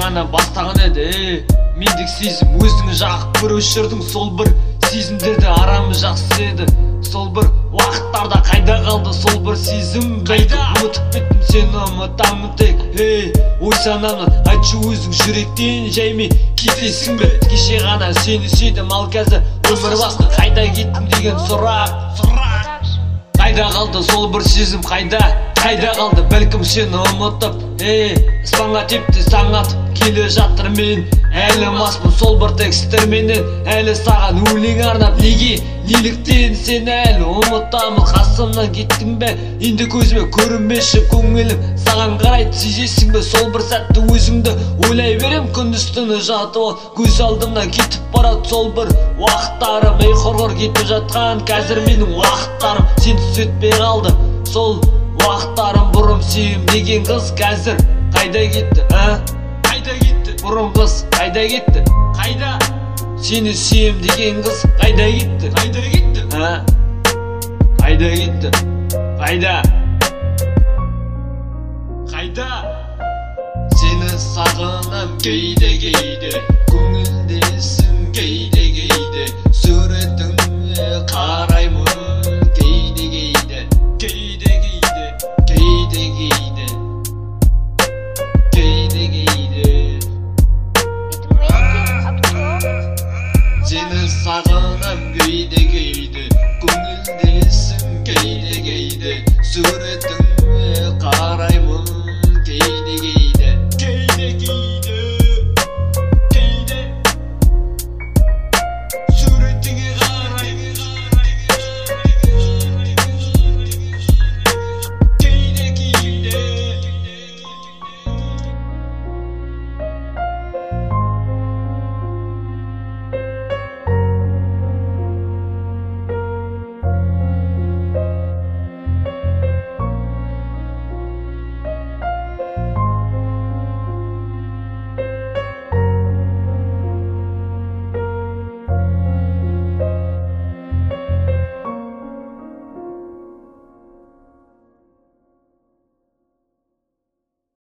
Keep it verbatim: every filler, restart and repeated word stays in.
ғана бастаған еді. Мендік сезім өзіңі жағып бір өшірдің. Сол бір сезімдерді арамы жақсы еді. Сол бір уақыттарда қайда қалды сол бір сезім? Бәлкім ұмытып кеттім, сені ұмытамын тек. Ей, ой санамнан айтшы өзің жүректен жайме кетесің бе? Кеше ғана сені сүйдім, ал қазір өмір бақи қайда кеттің деген сұрақ. Қайда қалды сол бір сезім, қайда, қайда қалды? Бәлкім сені ұмытып, ей, аспанға тепті таң атып келе жатыр мен. Әлі маспын сол бір тексттерменен, әлі саған өлең арнап. Неге, неліктен сені әлі ұмытамын? Қасымнан кеттің бе? Енді көзіме көрінбеші, көңілім саған қарайды, сезесің бе? Сол бір сәтті өзіңді ойлай берем, күндіз-түні жатып от, көз алдымнан кетіп барады сол бір уақыттарым. Ей құрғыр кетіп жатқан қазір менің уақыттарым, сенсіз өтпей қалды сол уақыттарым. Бұрын сүйем деген қыз қазір қайда кетті, а? Қайда кетті? Бұрын қыз қайда кетті? Қайда? Сені сүйем деген қыз қайда кетті? Қайда кетті? А? Қайда кетті? Қайда? Қайда? Сені сағынам кейде-кейде, көңілде